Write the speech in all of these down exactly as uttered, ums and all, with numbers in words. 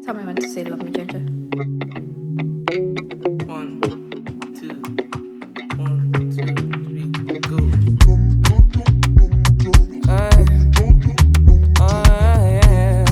Tell me when to say love me, Ginger. One, two, one, two, three, go. Uh, oh, yeah.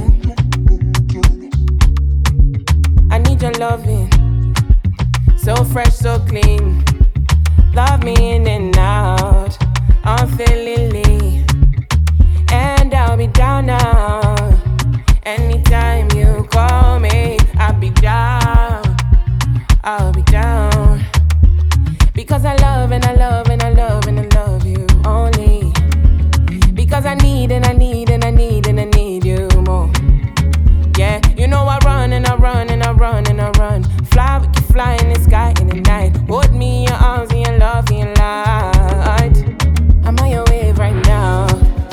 I need your loving, so fresh, so clean. Love me in and out, unfailingly, and I'll be down now. Anytime you call me, I'll be down. I'll be down. Because I love and I love and I love and I love you only. Because I need and I need and I need and I need you more. Yeah, you know I run and I run and I run and I run. Fly, we can fly in the sky in the night. Hold me in your arms in your love in your light. I'm on your wave right now.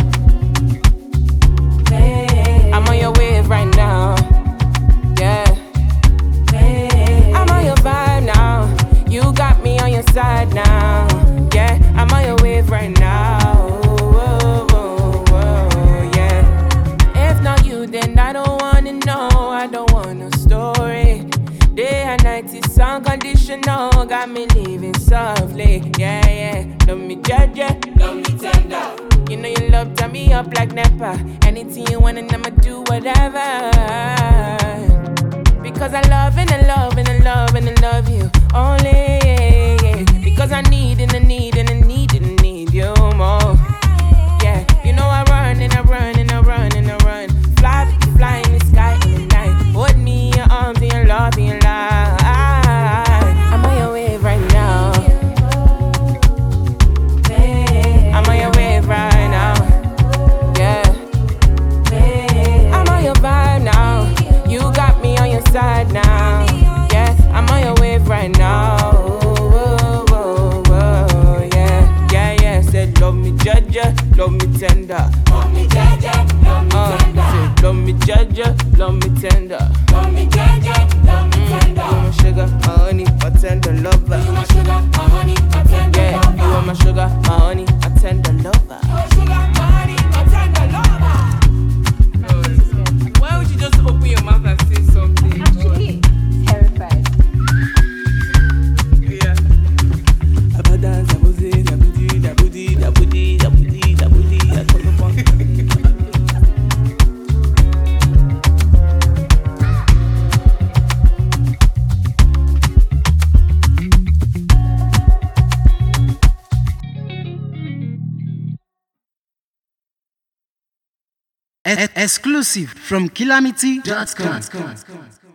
I'm on your wave right now. Yeah. I'm on your vibe now. You got me on your side now. Yeah. I'm on your wave right now. Whoa, whoa, whoa, yeah. If not you, then I don't wanna know. I don't want no story. Day and night is unconditional. Got me living softly. Yeah, yeah. Love me judge, yeah. Love me tender. You know you love turn me up like Nepa. Anything you want and I'ma do whatever. Because I love and I love and I love and I love you only. Yeah, yeah. Because I need and I need and I need and I need you more. Yeah, you know I run and I run and I run and I run. Fly, fly in the sky in the night. Hold me in your arms and your love in your life. I'm on your wave right now. I'm on your wave right now. Yeah. I'm on your vibe now. You got me on your side now. Yeah. I'm on your wave right now. Whoa, whoa, whoa, yeah. Yeah, yeah. Said love me judge, love me tender. Love me judge, love me Uh, tender. said love me judge, love me tender. Love me judge, love me tender. You my sugar, my honey, my tender lover. You my sugar, my honey, my tender Yeah, lover. you are my sugar, my honey, my tender lover. My sugar, my honey, my tender lover. Why would you just open your mouth and say something? Actually, terrified. Yeah. Abadan, zabuzi, zabudi, zabudi, zabudi, zabudi, zabudi, zabudi. E- exclusive from calamity dot com.